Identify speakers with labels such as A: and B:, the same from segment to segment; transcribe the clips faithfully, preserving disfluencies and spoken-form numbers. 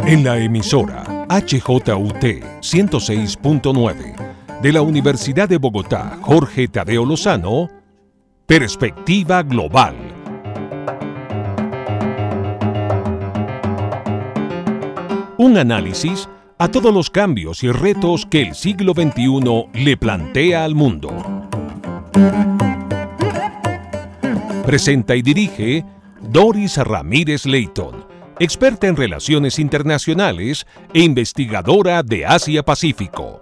A: En la emisora H J U T ciento seis punto nueve de la Universidad de Bogotá, Jorge Tadeo Lozano, Perspectiva Global. Un análisis a todos los cambios y retos que el siglo veintiuno le plantea al mundo. Presenta y dirige Doris Ramírez Leighton, experta en relaciones internacionales e investigadora de Asia-Pacífico.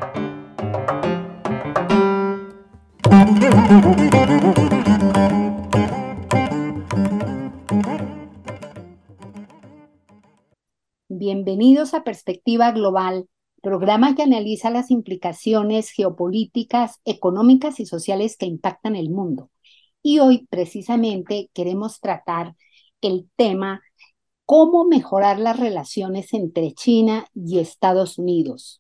B: Bienvenidos a Perspectiva Global, programa que analiza las implicaciones geopolíticas, económicas y sociales que impactan el mundo. Y hoy precisamente queremos tratar el tema cómo mejorar las relaciones entre China y Estados Unidos.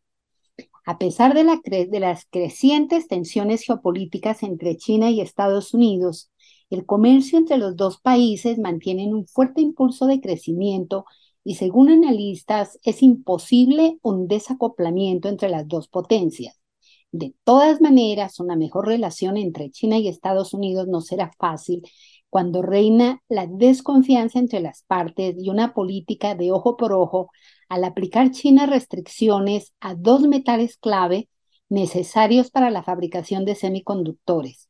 B: A pesar de, la cre- de las crecientes tensiones geopolíticas entre China y Estados Unidos, el comercio entre los dos países mantiene un fuerte impulso de crecimiento y, según analistas, es imposible un desacoplamiento entre las dos potencias. De todas maneras, una mejor relación entre China y Estados Unidos no será fácil cuando reina la desconfianza entre las partes y una política de ojo por ojo al aplicar China restricciones a dos metales clave necesarios para la fabricación de semiconductores.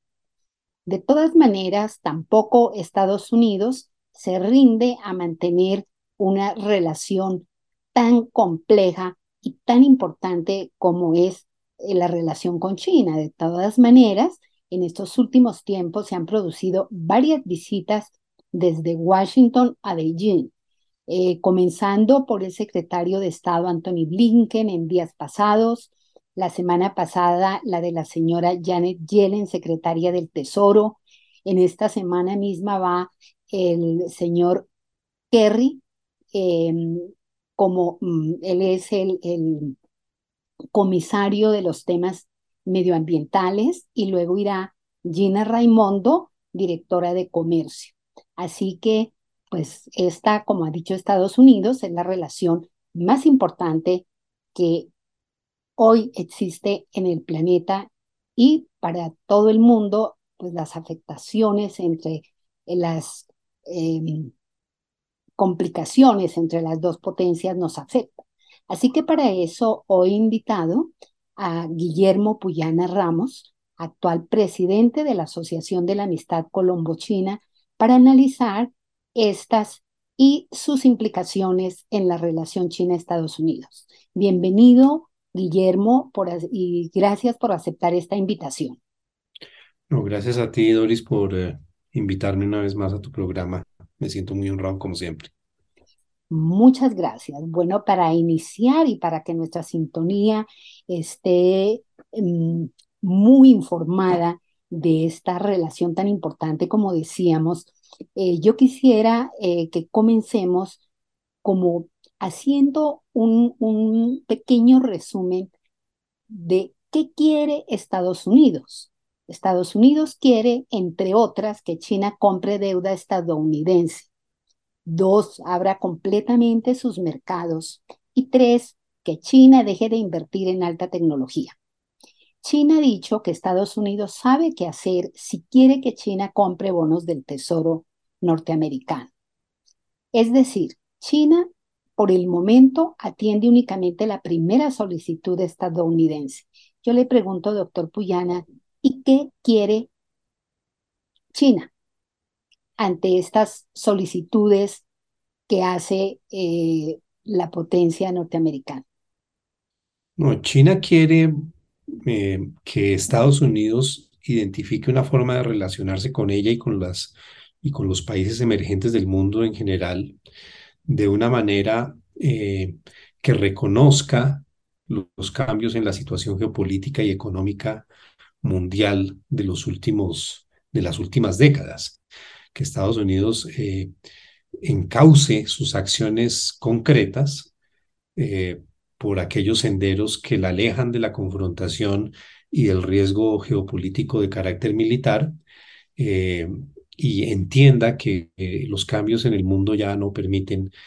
B: De todas maneras, tampoco Estados Unidos se rinde a mantener una relación tan compleja y tan importante como es la relación con China. De todas maneras, en estos últimos tiempos se han producido varias visitas desde Washington a Beijing, eh, comenzando por el secretario de Estado Antony Blinken en días pasados, la semana pasada la de la señora Janet Yellen, secretaria del Tesoro. En esta semana misma va el señor Kerry, eh, como mm, él es el, el comisario de los temas medioambientales, y luego irá Gina Raimondo, directora de comercio. Así que, pues, esta, como ha dicho Estados Unidos, es la relación más importante que hoy existe en el planeta, y para todo el mundo, pues las afectaciones entre las eh, complicaciones entre las dos potencias nos afectan. Así que para eso hoy he invitado a Guillermo Puyana Ramos, actual presidente de la Asociación de la Amistad Colombo-China, para analizar estas y sus implicaciones en la relación China-Estados Unidos. Bienvenido, Guillermo, por, y gracias por aceptar esta invitación.
C: No, gracias a ti, Doris, por eh, invitarme una vez más a tu programa. Me siento muy honrado, como siempre.
B: Muchas gracias. Bueno, para iniciar y para que nuestra sintonía esté um, muy informada de esta relación tan importante, como decíamos, eh, yo quisiera eh, que comencemos como haciendo un, un pequeño resumen de qué quiere Estados Unidos. Estados Unidos quiere, entre otras, que China compre deuda estadounidense. Dos, abra completamente sus mercados. Y tres, que China deje de invertir en alta tecnología. China ha dicho que Estados Unidos sabe qué hacer si quiere que China compre bonos del Tesoro norteamericano. Es decir, China por el momento atiende únicamente la primera solicitud estadounidense. Yo le pregunto, doctor Puyana, ¿y qué quiere China ante estas solicitudes que hace eh, la potencia norteamericana?
C: No, China quiere eh, que Estados Unidos identifique una forma de relacionarse con ella y con las, y con los países emergentes del mundo en general de una manera eh, que reconozca lo- los cambios en la situación geopolítica y económica mundial de los últimos, de las últimas décadas. Que Estados Unidos eh, encauce sus acciones concretas eh, por aquellos senderos que la alejan de la confrontación y del riesgo geopolítico de carácter militar, eh, y entienda que eh, los cambios en el mundo ya no permiten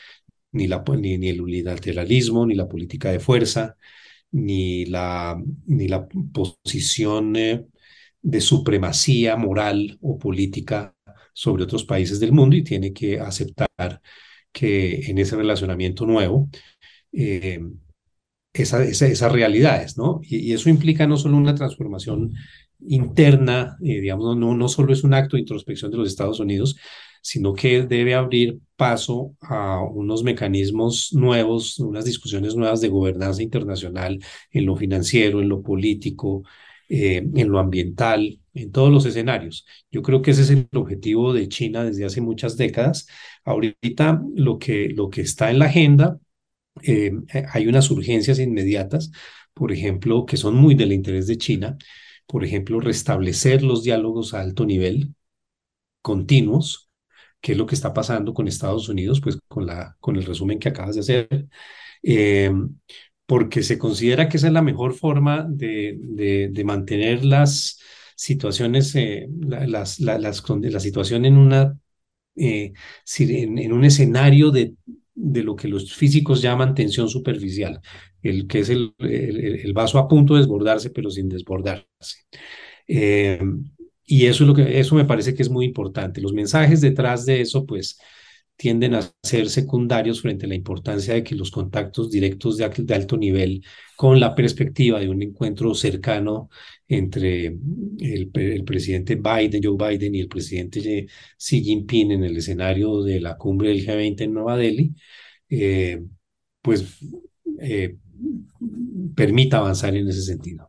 C: ni, la, ni, ni el unilateralismo, ni la política de fuerza, ni la, ni la posición eh, de supremacía moral o política sobre otros países del mundo, y tiene que aceptar que en ese relacionamiento nuevo, eh, esa, esa, esas realidades, ¿no? Y, y, eso implica no solo una transformación interna, eh, digamos, no, no solo es un acto de introspección de los Estados Unidos, sino que debe abrir paso a unos mecanismos nuevos, unas discusiones nuevas de gobernanza internacional en lo financiero, en lo político, eh, en lo ambiental, en todos los escenarios. Yo creo que ese es el objetivo de China desde hace muchas décadas. Ahorita lo que, lo que está en la agenda, eh, hay unas urgencias inmediatas, por ejemplo, que son muy del interés de China. Por ejemplo, restablecer los diálogos a alto nivel, continuos, que es lo que está pasando con Estados Unidos, pues con, la, con el resumen que acabas de hacer, eh, porque se considera que esa es la mejor forma de, de, de mantener las situaciones, eh, la, las, la, las, la situación en una eh, en, en, un escenario de, de lo que los físicos llaman tensión superficial, el que es el, el, el vaso a punto de desbordarse, pero sin desbordarse. Eh, y eso, es lo que, eso me parece que es muy importante. Los mensajes detrás de eso, pues, tienden a ser secundarios frente a la importancia de que los contactos directos de, de alto nivel, con la perspectiva de un encuentro cercano entre el, el presidente Biden, Joe Biden, y el presidente Xi Jinping en el escenario de la cumbre del G veinte en Nueva Delhi, eh, pues eh, permita avanzar en ese sentido.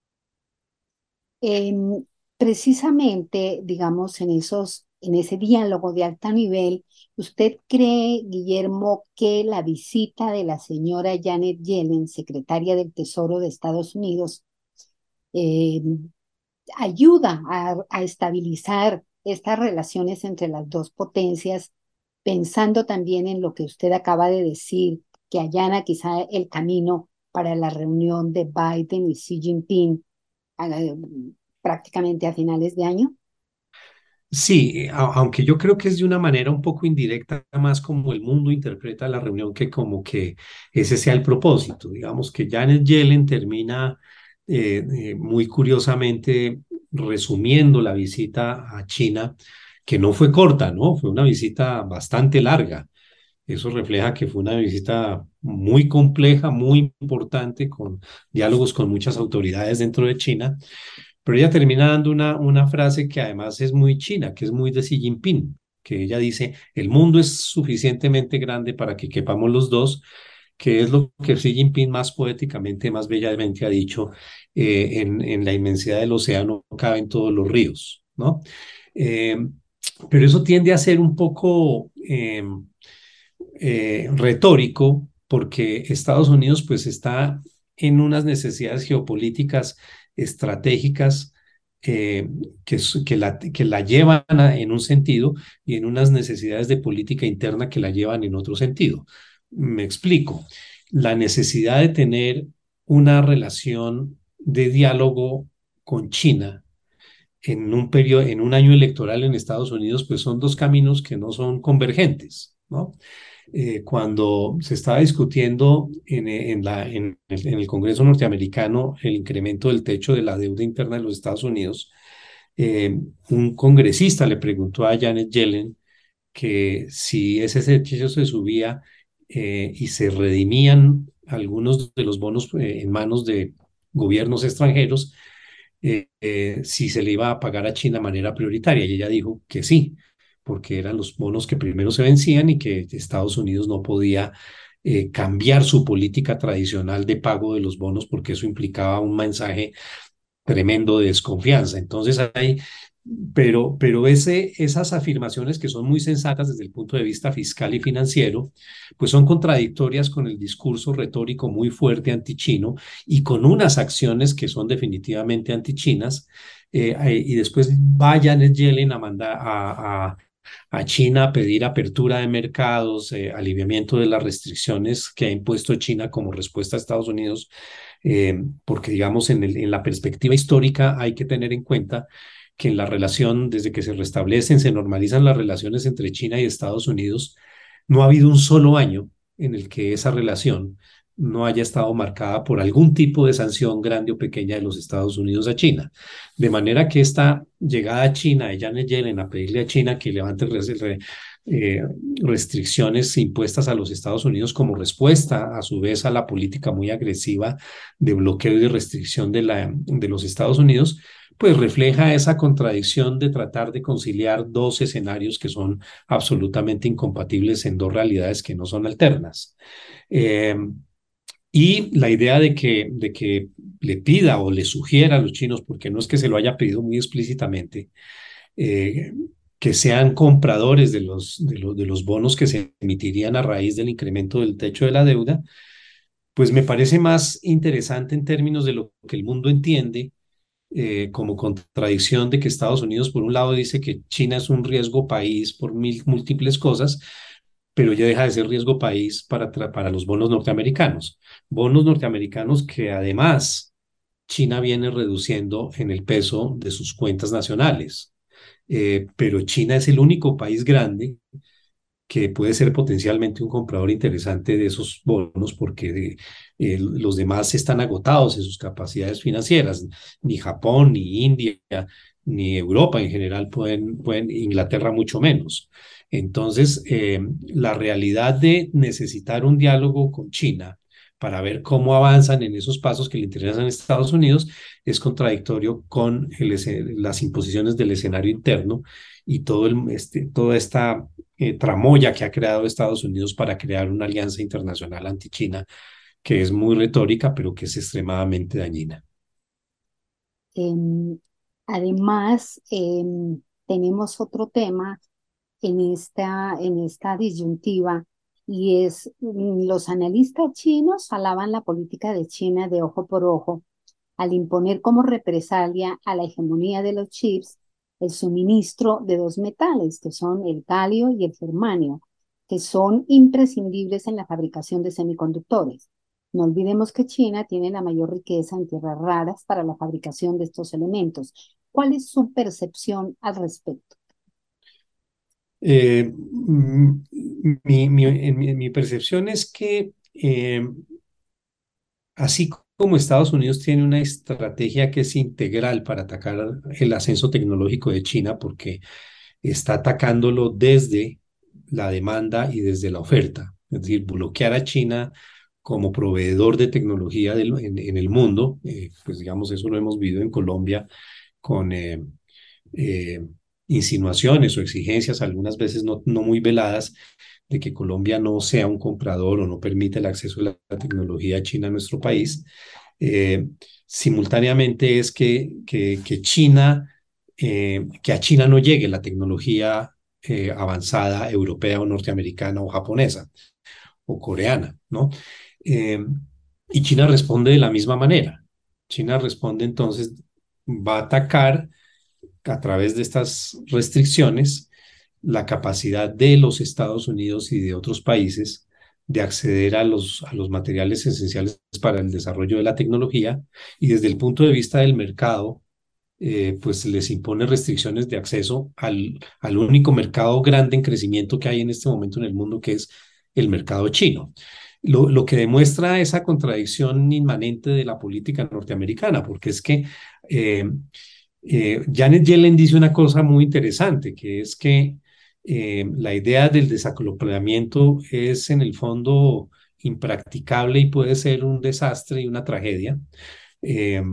B: Eh, precisamente, digamos, en esos, en ese diálogo de alto nivel, ¿usted cree, Guillermo, que la visita de la señora Janet Yellen, secretaria del Tesoro de Estados Unidos, eh, ayuda a, a estabilizar estas relaciones entre las dos potencias, pensando también en lo que usted acaba de decir, que allana quizá el camino para la reunión de Biden y Xi Jinping eh, prácticamente a finales de año?
C: Sí, a- aunque yo creo que es de una manera un poco indirecta, más como el mundo interpreta la reunión, que como que ese sea el propósito. Digamos que Janet Yellen termina eh, eh, muy curiosamente resumiendo la visita a China, que no fue corta, ¿no? Fue una visita bastante larga. Eso refleja que fue una visita muy compleja, muy importante, con diálogos con muchas autoridades dentro de China, pero ella termina dando una, una frase que además es muy china, que es muy de Xi Jinping, que ella dice: el mundo es suficientemente grande para que quepamos los dos, que es lo que Xi Jinping más poéticamente, más bellamente ha dicho: eh, en, en la inmensidad del océano caben todos los ríos, ¿no? Eh, pero eso tiende a ser un poco eh, eh, retórico, porque Estados Unidos pues está en unas necesidades geopolíticas estratégicas, eh, que, que, la, que la llevan a, en un sentido, y en unas necesidades de política interna que la llevan en otro sentido. Me explico. La necesidad de tener una relación de diálogo con China en un periodo, en un año electoral en Estados Unidos, pues son dos caminos que no son convergentes, ¿no? Eh, cuando se estaba discutiendo en, en, la, en, el, en el Congreso norteamericano el incremento del techo de la deuda interna de los Estados Unidos, eh, un congresista le preguntó a Janet Yellen que si ese techo se subía, eh, y se redimían algunos de los bonos eh, en manos de gobiernos extranjeros, eh, eh, si se le iba a pagar a China de manera prioritaria. Y ella dijo que sí, porque eran los bonos que primero se vencían y que Estados Unidos no podía eh, cambiar su política tradicional de pago de los bonos, porque eso implicaba un mensaje tremendo de desconfianza. Entonces hay, pero, pero ese, esas afirmaciones, que son muy sensatas desde el punto de vista fiscal y financiero, pues son contradictorias con el discurso retórico muy fuerte antichino, y con unas acciones que son definitivamente antichinas. Eh, eh, y después va Janet Yellen a mandar a, a a China a pedir apertura de mercados, eh, aliviamiento de las restricciones que ha impuesto China como respuesta a Estados Unidos, eh, porque digamos en, el, en la perspectiva histórica hay que tener en cuenta que en la relación, desde que se restablecen, se normalizan las relaciones entre China y Estados Unidos, no ha habido un solo año en el que esa relación no haya estado marcada por algún tipo de sanción grande o pequeña de los Estados Unidos a China. De manera que esta llegada a China, de Janet Yellen a pedirle a China que levante eh, restricciones impuestas a los Estados Unidos como respuesta, a su vez, a la política muy agresiva de bloqueo y de restricción de, la, de los Estados Unidos, pues refleja esa contradicción de tratar de conciliar dos escenarios que son absolutamente incompatibles en dos realidades que no son alternas. Eh, y la idea de que, de que le pida o le sugiera a los chinos, porque no es que se lo haya pedido muy explícitamente, eh, que sean compradores de los, de, los, de los bonos que se emitirían a raíz del incremento del techo de la deuda, pues me parece más interesante en términos de lo que el mundo entiende eh, como contradicción de que Estados Unidos, por un lado, dice que China es un riesgo país por mil, múltiples cosas, pero ya deja de ser riesgo país para, para los bonos norteamericanos. Bonos norteamericanos que además China viene reduciendo en el peso de sus cuentas nacionales. Eh, pero China es el único país grande que puede ser potencialmente un comprador interesante de esos bonos porque eh, los demás están agotados en sus capacidades financieras. Ni Japón, ni India, ni Europa en general pueden, pueden Inglaterra mucho menos. Entonces, eh, la realidad de necesitar un diálogo con China para ver cómo avanzan en esos pasos que le interesan a Estados Unidos es contradictorio con el, las imposiciones del escenario interno y todo el, este, toda esta eh, tramoya que ha creado Estados Unidos para crear una alianza internacional anti-China que es muy retórica, pero que es extremadamente dañina.
B: Eh, además, eh, tenemos otro tema en esta, en esta disyuntiva y es mm, los analistas chinos alaban la política de China de ojo por ojo al imponer como represalia a la hegemonía de los chips el suministro de dos metales, que son el galio y el germanio, que son imprescindibles en la fabricación de semiconductores. No olvidemos que China tiene la mayor riqueza en tierras raras para la fabricación de estos elementos. ¿Cuál es su percepción al respecto?
C: Eh, mi, mi, mi, mi percepción es que eh, así como Estados Unidos tiene una estrategia que es integral para atacar el ascenso tecnológico de China, porque está atacándolo desde la demanda y desde la oferta, es decir, bloquear a China como proveedor de tecnología de, en, en el mundo, eh, pues digamos, eso lo hemos vivido en Colombia con eh, eh, insinuaciones o exigencias, algunas veces no, no muy veladas, de que Colombia no sea un comprador o no permite el acceso a la, la tecnología china a nuestro país. Eh, simultáneamente es que, que, que China, eh, que a China no llegue la tecnología eh, avanzada europea o norteamericana o japonesa o coreana, ¿no? Eh, y China responde de la misma manera. China responde entonces, va a atacar a través de estas restricciones la capacidad de los Estados Unidos y de otros países de acceder a los, a los materiales esenciales para el desarrollo de la tecnología y desde el punto de vista del mercado, eh, pues les impone restricciones de acceso al, al único mercado grande en crecimiento que hay en este momento en el mundo, que es el mercado chino. Lo, lo que demuestra esa contradicción inmanente de la política norteamericana, porque es que eh, eh, Janet Yellen dice una cosa muy interesante, que es que eh, la idea del desacoplamiento es en el fondo impracticable y puede ser un desastre y una tragedia, eh,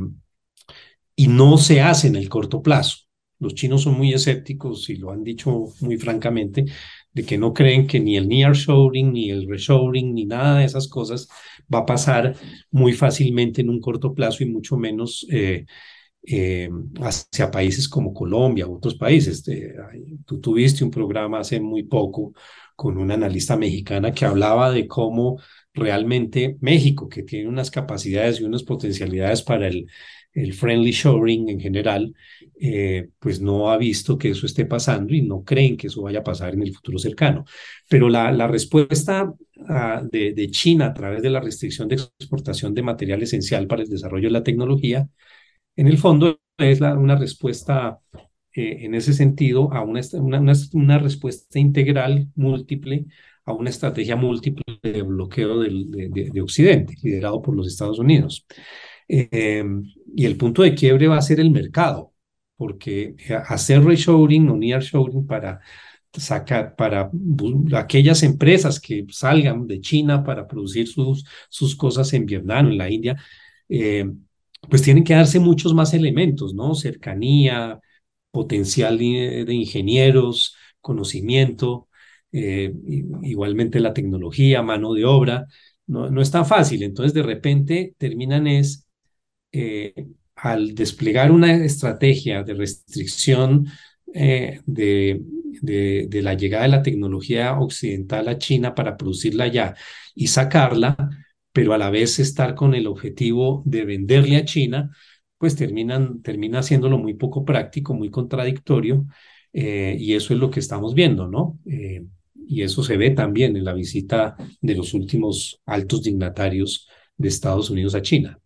C: y no se hace en el corto plazo. Los chinos son muy escépticos y lo han dicho muy francamente, de que no creen que ni el nearshoring, ni el reshoring, ni nada de esas cosas va a pasar muy fácilmente en un corto plazo y mucho menos eh, eh, hacia países como Colombia u otros países. Te, tú tuviste un programa hace muy poco con una analista mexicana que hablaba de cómo realmente México, que tiene unas capacidades y unas potencialidades para el, el friendly shoring en general, eh, pues no ha visto que eso esté pasando y no creen que eso vaya a pasar en el futuro cercano. Pero la, la respuesta uh, de, de China a través de la restricción de exportación de material esencial para el desarrollo de la tecnología, en el fondo es la, una respuesta eh, en ese sentido a una, una, una, una respuesta integral, múltiple, a una estrategia múltiple de bloqueo del, de, de, de Occidente, liderado por los Estados Unidos. Eh, y el punto de quiebre va a ser el mercado, porque hacer reshoring o nearshoring para sacar, para aquellas empresas que salgan de China para producir sus, sus cosas en Vietnam, en la India, eh, pues tienen que darse muchos más elementos, ¿no? Cercanía, potencial de, de ingenieros, conocimiento, eh, igualmente la tecnología, mano de obra, no, no es tan fácil. Entonces, de repente terminan es, eh, al desplegar una estrategia de restricción eh, de, de, de la llegada de la tecnología occidental a China para producirla allá y sacarla, pero a la vez estar con el objetivo de venderle a China, pues terminan, termina haciéndolo muy poco práctico, muy contradictorio, eh, y eso es lo que estamos viendo, ¿no? Eh, y eso se ve también en la visita de los últimos altos dignatarios de Estados Unidos a China.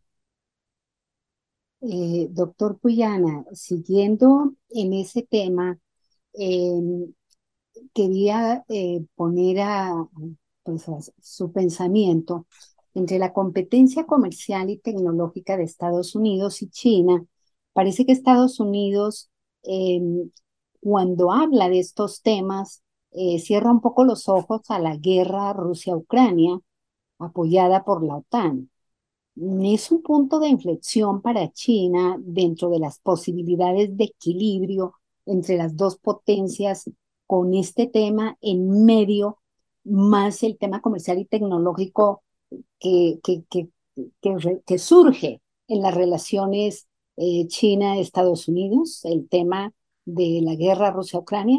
B: Eh, doctor Puyana, siguiendo en ese tema, eh, quería eh, poner a, pues, a su pensamiento entre la competencia comercial y tecnológica de Estados Unidos y China. Parece que Estados Unidos, eh, cuando habla de estos temas, eh, cierra un poco los ojos a la guerra Rusia-Ucrania, apoyada por la OTAN. Es un punto de inflexión para China dentro de las posibilidades de equilibrio entre las dos potencias con este tema en medio, más el tema comercial y tecnológico que, que, que, que, que surge en las relaciones eh, China-Estados Unidos, el tema de la guerra Rusia-Ucrania.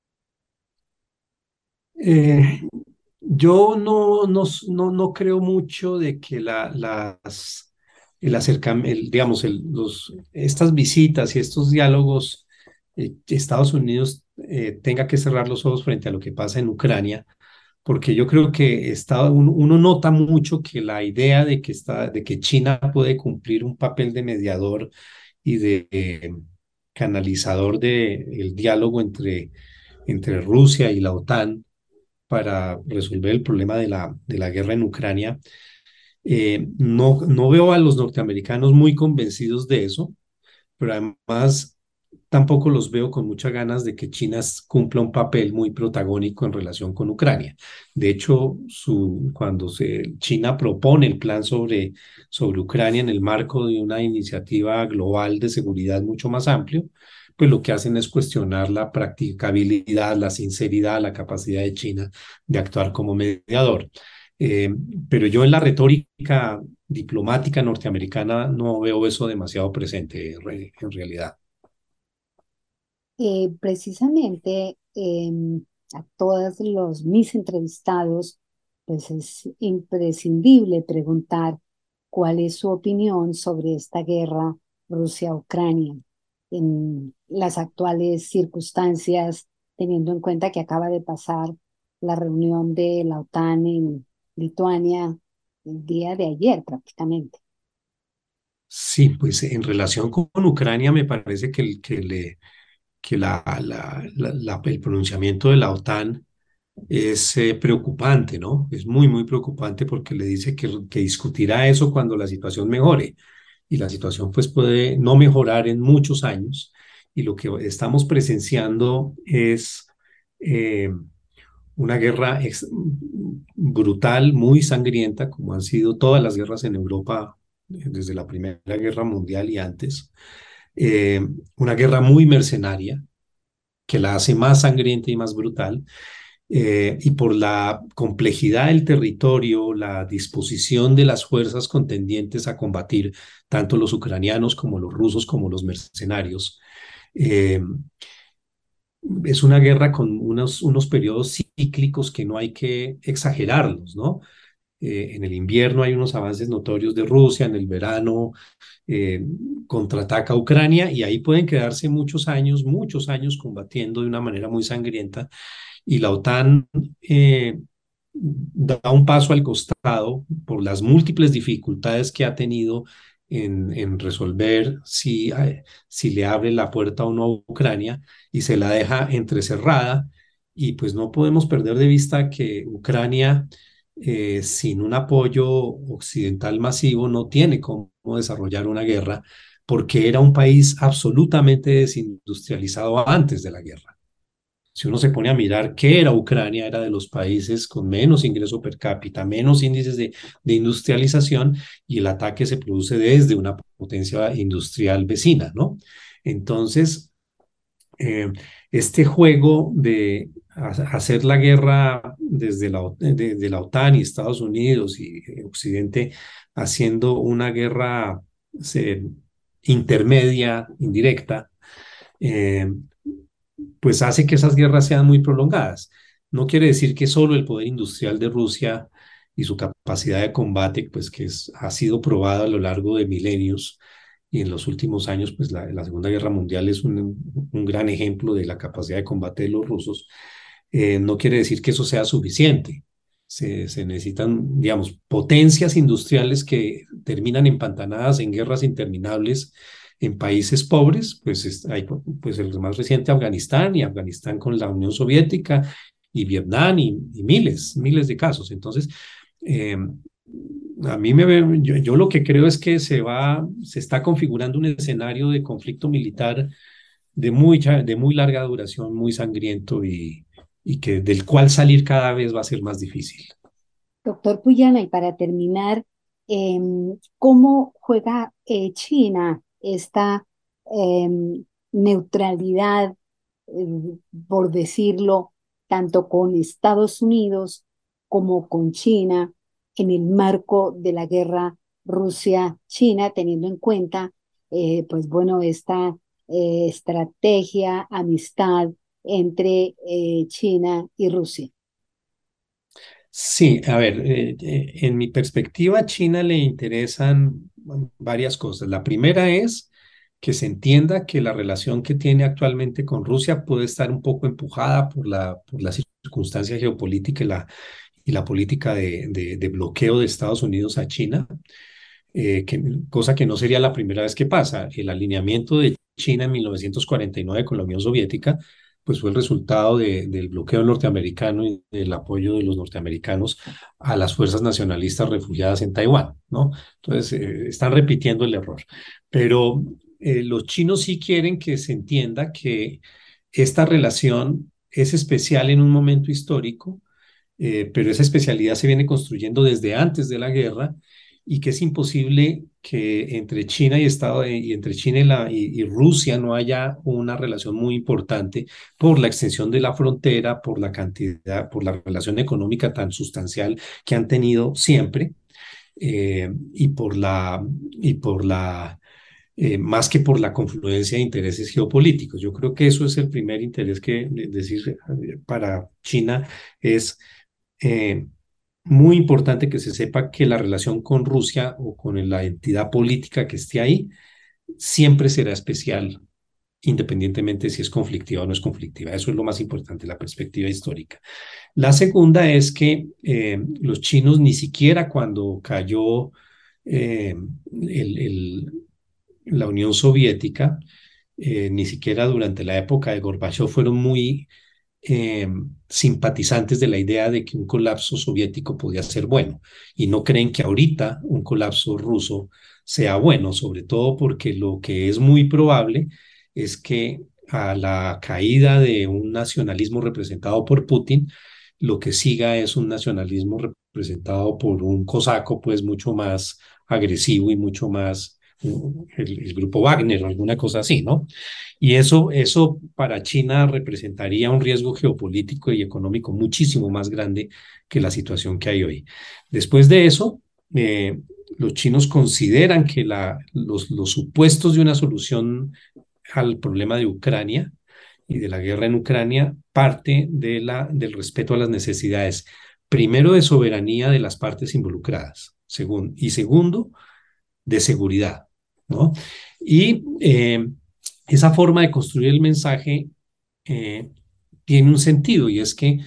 C: Eh, yo no, no, no, no creo mucho de que la, las, el acercamiento, digamos, el, los, estas visitas y estos diálogos, eh, Estados Unidos eh, tenga que cerrar los ojos frente a lo que pasa en Ucrania, porque yo creo que está, uno, uno nota mucho que la idea de que, está, de que China puede cumplir un papel de mediador y de eh, canalizador del diálogo entre, entre Rusia y la OTAN para resolver el problema de la, de la guerra en Ucrania. Eh, no, no veo a los norteamericanos muy convencidos de eso, pero además tampoco los veo con muchas ganas de que China cumpla un papel muy protagónico en relación con Ucrania. De hecho, su, cuando se, China propone el plan sobre, sobre Ucrania en el marco de una iniciativa global de seguridad mucho más amplio, pues lo que hacen es cuestionar la practicabilidad, la sinceridad, la capacidad de China de actuar como mediador. Eh, pero yo en la retórica diplomática norteamericana no veo eso demasiado presente en realidad.
B: Eh, precisamente eh, a todos los mis entrevistados, pues es imprescindible preguntar cuál es su opinión sobre esta guerra Rusia-Ucrania en las actuales circunstancias, teniendo en cuenta que acaba de pasar la reunión de la OTAN en Lituania el día de ayer prácticamente.
C: Sí, pues en relación con Ucrania me parece que, el, que, le, que la, la, la, la, el pronunciamiento de la OTAN es eh, preocupante, ¿no? Es muy, muy preocupante porque le dice que, que discutirá eso cuando la situación mejore. Y la situación pues puede no mejorar en muchos años. Y lo que estamos presenciando es eh, una guerra ex- brutal, muy sangrienta, como han sido todas las guerras en Europa eh, desde la Primera Guerra Mundial y antes. Eh, una guerra muy mercenaria que la hace más sangrienta y más brutal, eh, y por la complejidad del territorio, la disposición de las fuerzas contendientes a combatir, tanto los ucranianos como los rusos como los mercenarios. Eh, es una guerra con unos, unos periodos cíclicos que no hay que exagerarlos, ¿no? Eh, en el invierno hay unos avances notorios de Rusia, en el verano eh, contraataca a Ucrania y ahí pueden quedarse muchos años, muchos años combatiendo de una manera muy sangrienta y la OTAN eh, da un paso al costado por las múltiples dificultades que ha tenido en, en resolver si, eh, si le abre la puerta o no a Ucrania y se la deja entrecerrada y pues no podemos perder de vista que Ucrania, eh, sin un apoyo occidental masivo, no tiene cómo desarrollar una guerra, porque era un país absolutamente desindustrializado antes de la guerra. Si uno se pone a mirar qué era Ucrania, era de los países con menos ingreso per cápita, menos índices de, de industrialización, y el ataque se produce desde una potencia industrial vecina, ¿no? Entonces, eh, este juego de hacer la guerra desde la, de, de la OTAN y Estados Unidos y Occidente, haciendo una guerra se, intermedia, indirecta, eh, pues hace que esas guerras sean muy prolongadas. No quiere decir que solo el poder industrial de Rusia y su capacidad de combate, pues que es, ha sido probada a lo largo de milenios, y en los últimos años, pues la, la Segunda Guerra Mundial es un, un, gran ejemplo de la capacidad de combate de los rusos. Eh, no quiere decir que eso sea suficiente. Se, se necesitan, digamos, potencias industriales que terminan empantanadas en guerras interminables en países pobres. Pues hay, pues el más reciente, Afganistán, y Afganistán con la Unión Soviética, y Vietnam, y, y miles, miles de casos. Entonces, eh, a mí me ve, yo, yo lo que creo es que se va, se está configurando un escenario de conflicto militar de muy, de muy larga duración, muy sangriento, y, y que del cual salir cada vez va a ser más difícil.
B: Doctor Puyana, y para terminar, eh, ¿cómo juega eh, China esta eh, neutralidad, eh, por decirlo, tanto con Estados Unidos como con China en el marco de la guerra Rusia-China, teniendo en cuenta, eh, pues bueno, esta eh, estrategia, amistad entre eh, China y Rusia?
C: Sí, a ver, eh, eh, en mi perspectiva, a China le interesan varias cosas. La primera es que se entienda que la relación que tiene actualmente con Rusia puede estar un poco empujada por la, por la circunstancia geopolítica y la, y la política de, de, de bloqueo de Estados Unidos a China, eh, que, cosa que no sería la primera vez que pasa. El alineamiento de China en mil novecientos cuarenta y nueve con la Unión Soviética, pues fue el resultado de, del bloqueo norteamericano y del apoyo de los norteamericanos a las fuerzas nacionalistas refugiadas en Taiwán, ¿no? Entonces, eh, están repitiendo el error. Pero eh, los chinos sí quieren que se entienda que esta relación es especial en un momento histórico, eh, pero esa especialidad se viene construyendo desde antes de la guerra, y que es imposible que entre China y Estado y entre China y, la, y, y Rusia no haya una relación muy importante por la extensión de la frontera, por la cantidad, por la relación económica tan sustancial que han tenido siempre, eh, y por la y por la eh, más que por la confluencia de intereses geopolíticos. Yo creo que eso es el primer interés que decir para China es eh, muy importante que se sepa que la relación con Rusia o con la entidad política que esté ahí siempre será especial, independientemente si es conflictiva o no es conflictiva. Eso es lo más importante, la perspectiva histórica. La segunda es que eh, los chinos ni siquiera cuando cayó eh, el, el, la Unión Soviética, eh, ni siquiera durante la época de Gorbachev fueron muy eh, simpatizantes de la idea de que un colapso soviético podía ser bueno, y no creen que ahorita un colapso ruso sea bueno, sobre todo porque lo que es muy probable es que a la caída de un nacionalismo representado por Putin, lo que siga es un nacionalismo representado por un cosaco pues mucho más agresivo y mucho más el, el grupo Wagner o alguna cosa así, ¿no? Y eso, eso para China representaría un riesgo geopolítico y económico muchísimo más grande que la situación que hay hoy. Después de eso, eh, los chinos consideran que la, los, los supuestos de una solución al problema de Ucrania y de la guerra en Ucrania parte de la, del respeto a las necesidades, primero de soberanía de las partes involucradas, segundo, y segundo, de seguridad, ¿no? Y eh, esa forma de construir el mensaje eh, tiene un sentido, y es que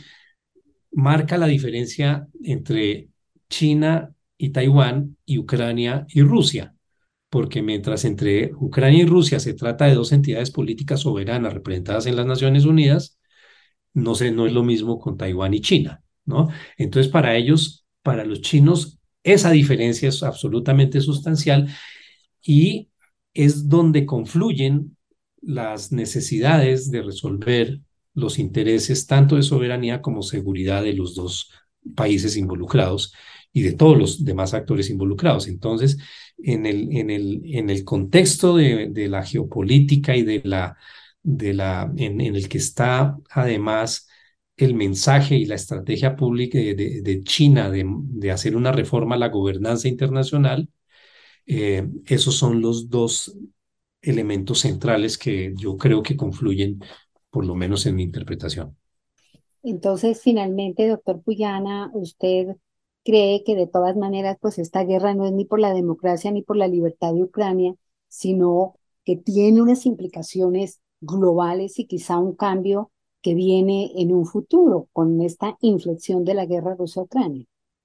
C: marca la diferencia entre China y Taiwán y Ucrania y Rusia, porque mientras entre Ucrania y Rusia se trata de dos entidades políticas soberanas representadas en las Naciones Unidas, no sé, no es lo mismo con Taiwán y China, ¿no? Entonces, para ellos, para los chinos, esa diferencia es absolutamente sustancial y es donde confluyen las necesidades de resolver los intereses tanto de soberanía como seguridad de los dos países involucrados y de todos los demás actores involucrados. Entonces, en el, en el, en el contexto de, de la geopolítica y de la, de la, en, en el que está además el mensaje y la estrategia pública de, de, de China de, de hacer una reforma a la gobernanza internacional, eh, esos son los dos elementos centrales que yo creo que confluyen, por lo menos en mi interpretación.
B: Entonces, finalmente, doctor Puyana, ¿usted cree que de todas maneras, pues esta guerra no es ni por la democracia ni por la libertad de Ucrania, sino que tiene unas implicaciones globales y quizá un cambio que viene en un futuro con esta inflexión de la guerra rusa-Ucrania?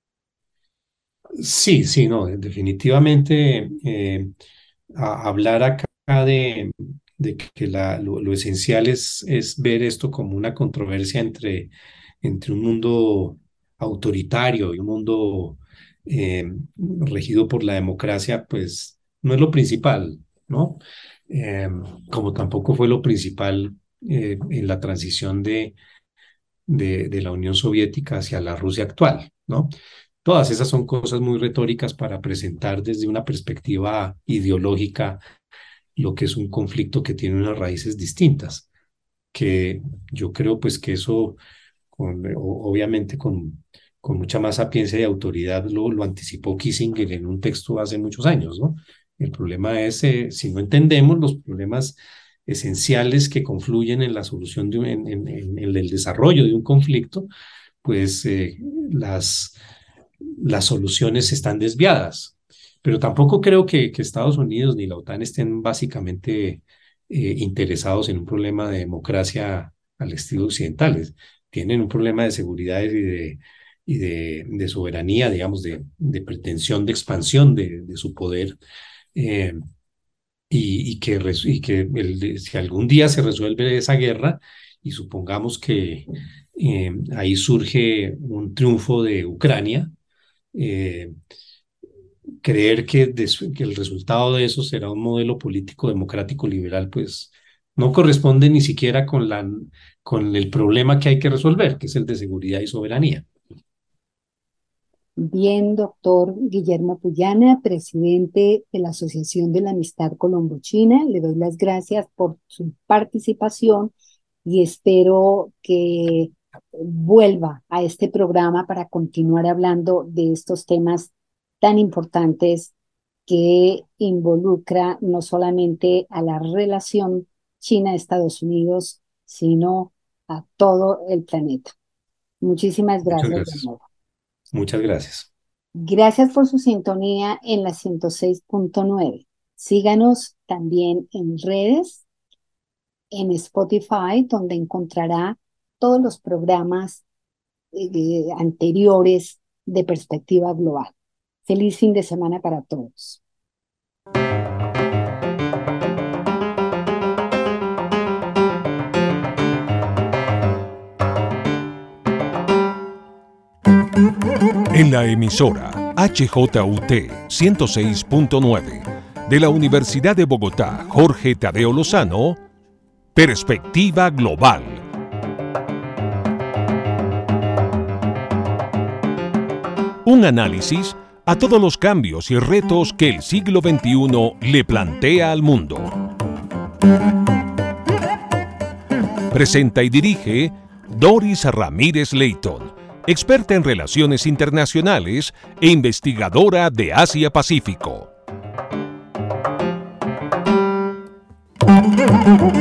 C: Sí, sí, no, definitivamente eh, a- hablar acá de, de que la, lo, lo esencial es, es ver esto como una controversia entre, entre un mundo autoritario y un mundo eh, regido por la democracia, pues no es lo principal, ¿no? Eh, Como tampoco fue lo principal eh, en la transición de, de, de la Unión Soviética hacia la Rusia actual, ¿no? Todas esas son cosas muy retóricas para presentar desde una perspectiva ideológica lo que es un conflicto que tiene unas raíces distintas, que yo creo pues que eso, con, o- obviamente con, con mucha más sapiencia y autoridad, lo, lo anticipó Kissinger en un texto hace muchos años, ¿no? El problema es, eh, si no entendemos los problemas esenciales que confluyen en la solución de un, en, en- en el desarrollo de un conflicto, pues eh, las, las soluciones están desviadas. Pero tampoco creo que, que Estados Unidos ni la OTAN estén básicamente eh, interesados en un problema de democracia al estilo occidental. Tienen un problema de seguridad y de, y de, de soberanía, digamos, de, de pretensión de expansión de, de su poder. eh, y, y que, res- y que el- si algún día se resuelve esa guerra y supongamos que eh, ahí surge un triunfo de Ucrania, eh, creer que, des- que el resultado de eso será un modelo político democrático liberal, pues no corresponde ni siquiera con la, con el problema que hay que resolver, que es el de seguridad y soberanía.
B: Bien, doctor Guillermo Puyana, presidente de la Asociación de la Amistad Colombo-China, le doy las gracias por su participación y espero que vuelva a este programa para continuar hablando de estos temas tan importantes que involucra no solamente a la relación China-Estados Unidos, sino a todo el planeta. Muchísimas
C: Muchas
B: gracias de
C: gracias.
B: nuevo.
C: Muchas gracias.
B: Gracias por su sintonía en la ciento seis punto nueve. Síganos también en redes, en Spotify, donde encontrará todos los programas eh, anteriores de Perspectiva Global. Feliz fin de semana para todos.
A: En la emisora H J U T ciento seis punto nueve de la Universidad de Bogotá, Jorge Tadeo Lozano, Perspectiva Global. Un análisis a todos los cambios y retos que el siglo veintiuno le plantea al mundo. Presenta y dirige Doris Ramírez Leighton, experta en relaciones internacionales e investigadora de Asia-Pacífico.